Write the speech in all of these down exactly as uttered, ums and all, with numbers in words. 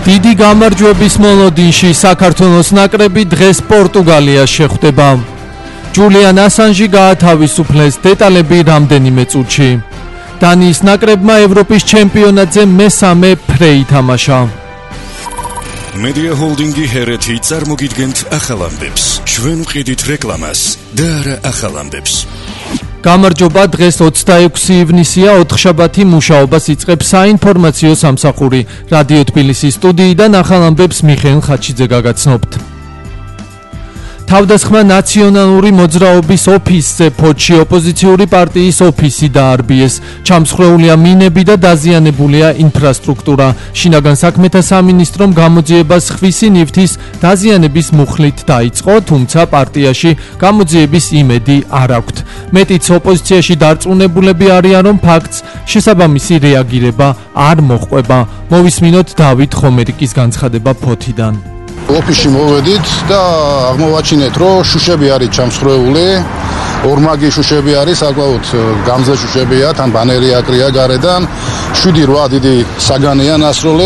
დიდი გამარჯვების მოლოდინში საქართველოს ნაკრები დღეს პორტუგალიას შეხვდება. ჯულიან ასანჟი გაათავისუფლეს, დეტალები რამდენიმე წუთში. დანიის ნაკრებმა ევროპის ჩემპიონატზე მესამე ფრე ითამაშა. Media Holdingi ჰერეთი წარმოგიდგენთ ახალ ამბებს. ჩვენ ვყიდით რეკლამას და არა ახალ ამბებს. გამარჯობა, დღეს ოცდაექვსი ივნისია, ოთხშაბათი მუშაობას იწყებს საინფორმაციო სამსახური. რადიო თბილისის სტუდიიდან ახალ ამბებს მიხეილ ხაჩიძე გაგაცნობთ. თავდასხმა ნაციონალური მოძრაობის ოფისზე ფოთში ოპოზიციური პარტიის ოფისი დაარბიეს. ჩამსხვრეულია მინები და დაზიანებულია ინფრასტრუქტურა. შინაგან საქმეთა სამინისტრომ გამოძიებას ხვისი ნივთის დაზიანების მუხლით დაიწყო, თუმცა პარტიაში გამოძიების იმედი არ აქვთ. მეტიც ოპოზიციაში დარწმუნებულები არიან, რომ ფაქტს შესაბამისი რეაგირება არ მოჰყვება. მოვისმინოთ დავით ხომერიკის განცხადება ფოთიდან. ოფისში მოვედით და აღმოვაჩინეთ, რომ შუშები არის ჩამსხვრეული, ორმაგი შუშები არის, საკმაოდ გამზე შუშებია, თან ბანერი აკრია გარედან, შვიდი რვა დიდი საგანია ნასროლი.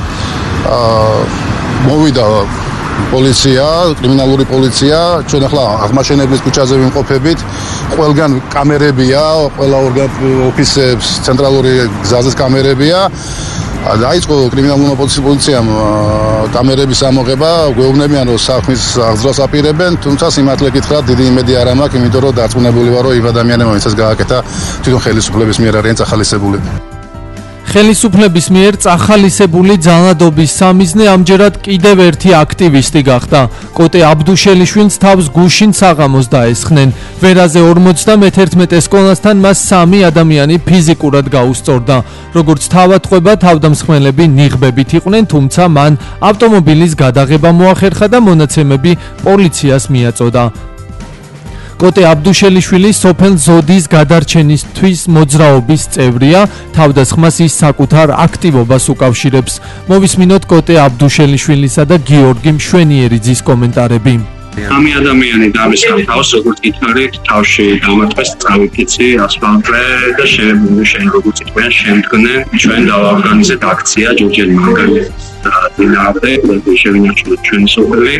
მოვიდა პოლიცია, კრიმინალური პოლიცია, ჩვენ ახლა აღმაშენებლის ქუჩაზე ვიმყოფებით, ყველგან კამერებია, ყველა ოფისებს, ცენტრალური გზაზეც კამერებია. დაიწყო კრიმინალურმა პოლიციამ კამერების ამოღება, გვეუბნებიან, რომ საქმის აღძრას აპირებენ, თუმცა სიმართლე გითხრათ, დიდი იმედი არ მაქვს, იმიტომ რომ დარწმუნებული ვარ, რომ იმ ადამიანებმა, ვინცაც გააკეთა, თვითონ ხელისუფლების მიერ არიან წახალისებული. ხელისუფლების მიერ წახალისებული ძალადობის სამიზნე ამჯერად კიდევ ერთი აქტივისტი გახდა. კოტე აბდუშელიშვილს თავს გუშინ საღამოს დაესხნენ. ვერაზე ორმოცდამეთერთმეტე სკოლასთან მას სამი ადამიანი ფიზიკურად გაუსწორდა. როგორც თავად ყვება, თავდამსხმელები ნიღბებით იყვნენ, თუმცა მან ავტომობილის გადაღება მოახერხა და მონაცემები პოლიციას მიაწოდა. კოტე აბდუშელიშვილი სოფელ ზოდის გადარჩენისთვის მოძრაობის წევრია, თავდასხმას ის საკუთარ აქტივობას უკავშირებს. მოვისმინოთ კოტე აბდუშელიშვილისა და გიორგი მშვენიერიძის კომენტარები. სამი ადამიანი დამისხა თავს, როგორც ითქარით, თავში დამატეს წავიკიცი ასფალტზე და შენ როგორც თქვენ შემდგნენ, ჩვენ დავაორგანიზეთ აქცია ჯორჯენ მანგანის წინააღმდეგ, შევინარჩუნოთ ჩვენი სოფელი.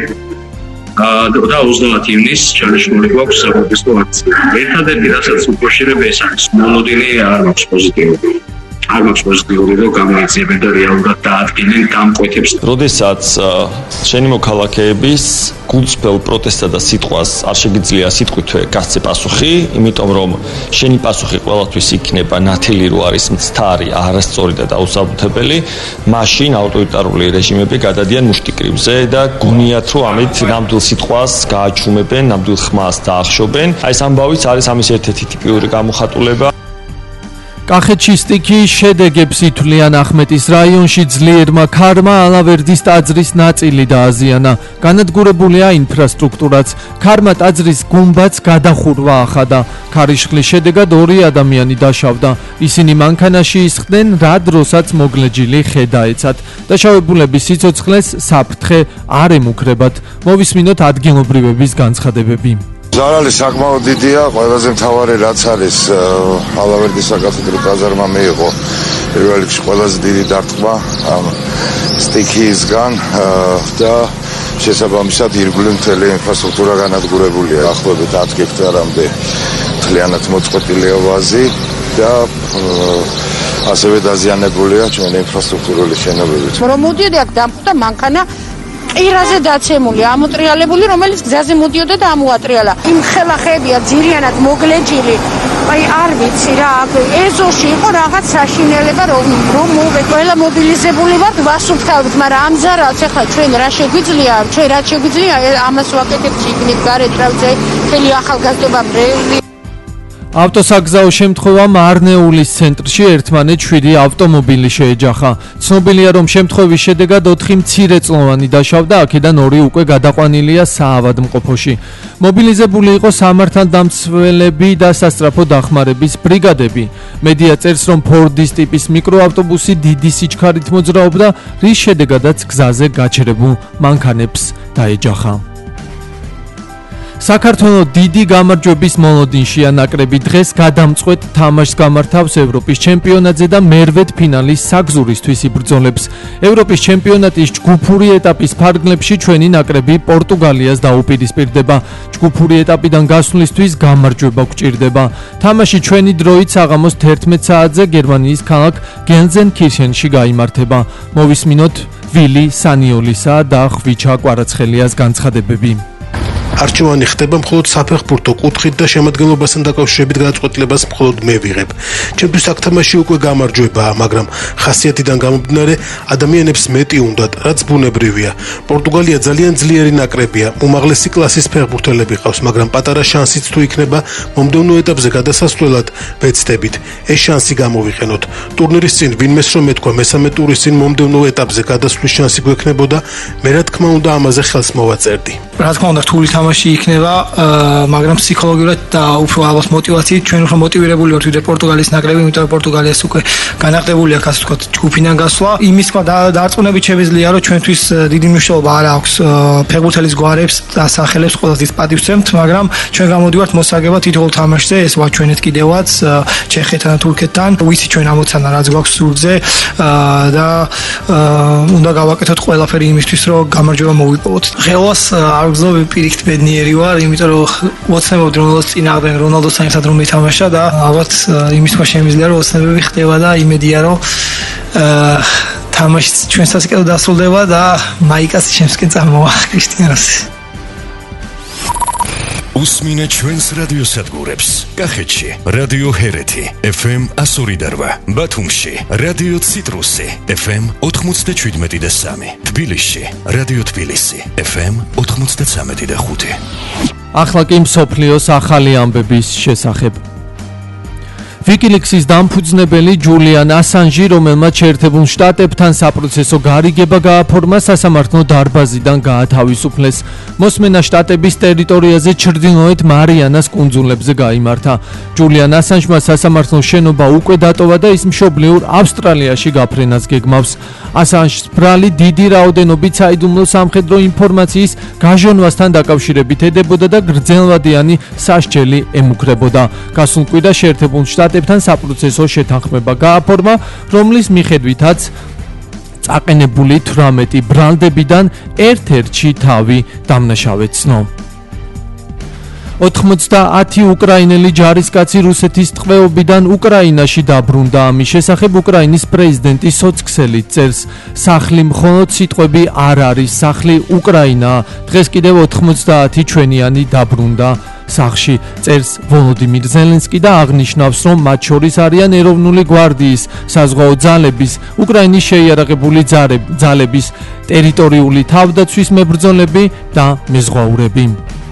და ოცდაათი ივნისს ჩანიშნული გვაქვს საპროტესტო აქცია. ერთადერთი რასაც უკავშირდება ეს არის მოლოდინი არ მაქვს პოზიტიური. არ მაქვს პოზიტიური, რომ გამოიწებენ და რეალურად დაადგინენ გამკვეთებს. როდესაც შენი მოქალაქეების გულწრფელ პროტესტსა და სიტყვას არ შეგიძლია სიტყვით გასცე პასუხი, იმიტომ რომ შენი პასუხი ყველასთვის იქნება ნათელი, რო არის მცდარი, არასწორი და დაუსაბუთებელი, მაშინ ავტორიტარული რეჟიმები გადადიან მუშტიკრივზე და გონიათ, რომ ამით ნამდვილ სიტყვას გააჩუმებენ, ნამდვილ ხმას დაახშობენ. აი ეს ამბავიც არის ამის ერთ-ერთი ტიპიური გამოხატულება. კახეთში სტიქიის შედეგებს ითვლიან ახმეტის რაიონში ძლიერმა ქარმა ალავერდის ტაძრის ნაწილი დააზიანა. განადგურებულია ინფრასტრუქტურაც. ქარმა ტაძრის გუმბათს გადახურვა ახადა. ქარიშხლის შედეგად ორი ადამიანი დაშავდა. ისინი მანქანაში ისხდნენ, რა დროსაც მოგლეჯილი ხე დაეცათ. დაშავებულების სიცოცხლეს საფრთხე არ ემუქრებათ. მოვისმინოთ ადგილობრივების განცხადებები. ზარალი საკმაოდ დიდია, ყველაზე მთავარი რაც არის ალავერდის საკათედრო ტაძარმა მიიღო პირველ რიგში ყველაზე დიდი დარტყმა ამ სტიქიისგან და შესაბამისად ირგვლივ მთელი ინფრასტრუქტურა განადგურებულია. ახლობით ათ ჰექტარამდე მთლიანად მოწყვეტილია ვაზი და ასევე დაზიანებულია ჩვენი ინფრასტრუქტურული შენობები. რომ მოდიოდა აქ დამხვდა მანქანა ყირაზე დაცემული, ამოტრიალებული, რომელიც გზაზე მოდიოდა და ამოატრიალა. იმ ხელახებია ძირიანად მოგლეჯილი. აი არ ვიცი რა, ეზოში იყო რაღაც საშინელება, რომ რომ მოვე ყველა მობილიზებული ვართ, ვასუფთავთ, მაგრამ ამ ზარალს ახლა ჩვენ რა შეგვიძლია, ჩვენ რა შეგვიძლია ამას ვაკეთებთ იქნებ გარეთ რავზე, მთელი ახალგაზრდობა ბრეული. ავტოსაგზაო შემთხვევამ არნეულის ცენტრში ერთმანეთს შვიდი ავტომობილი შეეჯახა. ცნობილია, რომ შემთხვევის შედეგად ოთხი მცირეწლოვანი დაშავდა, აქედან ორი უკვე გადაყვანილია საავადმყოფოში. მობილიზებული იყო სამართალდამცველები და სასწრაფო დახმარების ბრიგადები. მედია წერს, რომ ფორდის ტიპის მიკროავტობუსი დიდი სიჩქარით მოძრაობდა, რის შედეგადაც გზაზე გაჩერებულ მანქანებს დაეჯახა. საქართველოს დიდი გამარჯვების მონოდინშია ნაკრები დღეს გადამწყვეტ თამაშს გამართავს ევროპის ჩემპიონატზე და მერვედ ფინალის საგზურისთვის იბრძოლებს. ევროპის ჩემპიონატის ჯგუფური ეტაპის ფარგლებში ჩვენი ნაკრები პორტუგალიას დაუპირისპირდება. ჯგუფური ეტაპიდან გასვლისთვის გამარჯვება გვჭირდება. თამაში ჩვენი დროით საღამოს თერთმეტ საათზე გერმანიის ქალაქ გელზენკირხენში გაიმართება. მოვისმინოთ ვილი სანიოლისა და ხვიჩა კვარაცხელიას განცხადებები. არჩევანი ხდება მხოლოდ საფეხბურთო კუთხით და შემადგენლობასთან დაკავშირებით გადაწყვეტილებას მხოლოდ მე ვიღებ. ჩემთვის აქ თამაში უკვე გამარჯვებაა, მაგრამ ხასიათიდან გამომდინარე ადამიანებს მეტი უნდათ, რაც ბუნებრივია. პორტუგალია ძალიან ძლიერი ნაკრებია, უმაღლესი კლასის ფეხბურთელები ყავს, მაგრამ პატარა შანსიც თუ იქნება მომდევნო ეტაპზე გადასასვლელად ვეცდებით. ეს შანსი გამოვიყენოთ. ტურნირის წინ ვინმეს რომ ეთქვა მესამე ტურის წინ მომდევნო ეტაპზე გადასვლის შანსი გვექნებოდა, მე რა თქმა უნდა ამაზე ხელს მოვაწერდი. რა თქმა უნდა რთული თამაში იქნება, მაგრამ ფსიქოლოგიურად და უფრო ალბათ მოტივაციით ჩვენ უფრო მოტივირებული ვართ ვიდრე პორტუგალიის ნაკრები, იმიტომ რომ პორტუგალიას უკვე განახტებული აქვს, ასე ვთქვათ, ჯგუფიდან გასვლა. იმის თქმა დარწმუნებით შეგვიძლია, რომ ჩვენთვის დიდი მნიშვნელობა არ აქვს ფეხბურთელის გვარებს და სახელებს ყველასთვის პატივს ვცემთ, მაგრამ ჩვენ გამოდივართ მოსაგებად თითოეულ თამაშზე, ეს ვარ ჩვენეთ კიდევაც ჩეხეთთან, თურქეთთან, ვიცი ჩვენ ამოცანა რაც გვაქვს სულზე და უნდა გავაკეთოთ ყველაფერი იმისთვის, რომ გამარჯვება მოვიპოვოთ. ღელას არ გძლობ პირიქით ბედნიერი ვარ, იმიტომ რომ ოცნებობდი რონალდოს წინააღმდეგ რონალდოსთან ერთად რომ მითამაშა და ალბათ იმის თქმა შემიძლია რომ ოცნებები ხდება და იმედია რომ თამაში ჩვენსაც კიდევ დასრულდება და მაიკას შემსკენ წამოვა კრისტიანოს. უსმინე ჩვენს რადიოსადგურებს. კახეთში რადიო ჰერეთი ეფ ემ one oh eight eight, ბათუმში რადიო ციტრუსი ეფ ემ ninety-seven და three, თბილისში რადიო თბილისი ეფ ემ ninety-three და five. ახლა კი მსოფლიოს ახალი ამბების შესახებ. ვიკილიქსის დამფუძნებელი ჯულიან ასანჟი, რომელმაც შეერთებულ შტატებთან საპროცესო გარიგება გააფორმა, სასამართლო დარბაზიდან გაათავისუფლეს. მოსმენა შტატების ტერიტორიაზე ჩრდილოეთ მარიანას კუნძულებზე გაიმართა. ჯულიან ასანჟმა სასამართლოს შენობა უკვე დატოვა და ის მშობლიურ ავსტრალიაში გაფრენას გეგმავს. ასანჟს ბრალი დიდი რაოდენობით საიდუმლო სამხედრო ინფორმაციის გაჟონვასთან დაკავშირებით ედებოდა და გრძელვადიანი სასჯელი ემუქრებოდა. გასულ კვირას შეერთებულ შტატებთან საპროცესო შეთანხმება გააფორმა, რომლის მიხედვითაც წაყენებული თვრამეტი ბრალდებიდან ერთ-ერთში თავი დამნაშავეცნო. ოთხმოცდაათი უკრაინელი ჯარისკაცი რუსეთის ტყვეობიდან უკრაინაში დაბრუნდა. ამის შესახებ უკრაინის პრეზიდენტი სოცქსელი წერს: სახლი მხოლოდ სიტყვები არ არის, სახლი უკრაინაა. დღეს კიდევ ოთხმოცდაათი ჩვენიანი დაბრუნდა სახლში, წერს ვოლოდიმირ ზელენსკი და აღნიშნავს, რომ მათ შორის არიან ეროვნული გვარდიის, საზღვაო ძალების, უკრაინის შეიარაღებული ძალების, ტერიტორიული თავდაცვის მებრძოლები და მეზღვაურები.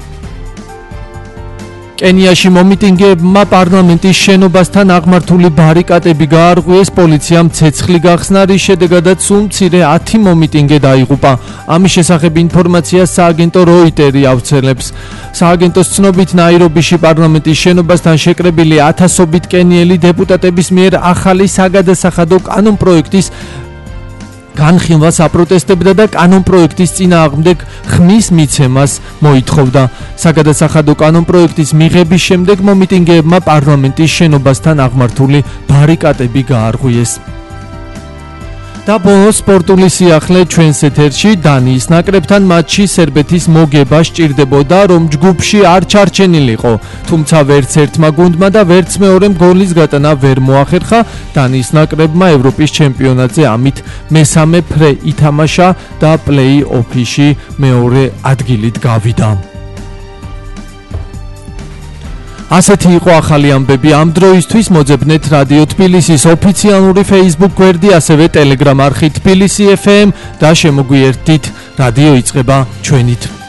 კენიაში მომიტინგეებმა პარლამენტის შენობასთან აღმართული ბარიკადები გაარღვიეს, პოლიციამ ცეცხლი გახსნა, რის შედეგადაც სულ მცირე ათი მომიტინგე დაიღუპა. ამის შესახებ ინფორმაციას სააგენტო როიტერი ავრცელებს. სააგენტოს ცნობით ნაირობიში პარლამენტის შენობასთან შეკრებილი ათასობით კენიელი დეპუტატების მიერ ახალი საგადასახადო კანონპროექტის განხილვას აპროტესტებდა და კანონპროექტის წინააღმდეგ ხმის მიცემას მოითხოვდა. საგადასახადო კანონპროექტის მიღების შემდეგ მომიტინგეებმა პარლამენტის შენობასთან აღმართული ბარიკადები გაარღვიეს. და ბოლოს სპორტული სიახლე ჩვენს ეთერში. დანიის ნაკრებთან მატჩში სერბეთის მოგება სჭირდებოდა, რომ ჯგუფში არ ჩარჩენილიყო, თუმცა ვერც ერთმა გუნდმა და ვერც მეორემ გოლის გატანა ვერ მოახერხა. დანიის ნაკრებმა ევროპის ჩემპიონატზე ამით მესამე ფრე ითამაშა და პლეი-ოფში მეორე ადგილით გავიდა. ასეთი იყო ახალი ამბები ამ დროისთვის. მოძებნეთ რადიო თბილისის ოფიციალური Facebook გვერდი, ასევე Telegram არხი თბილისი ეფ ემ და შემოგვიერთდით. რადიო იწყება ჩვენით.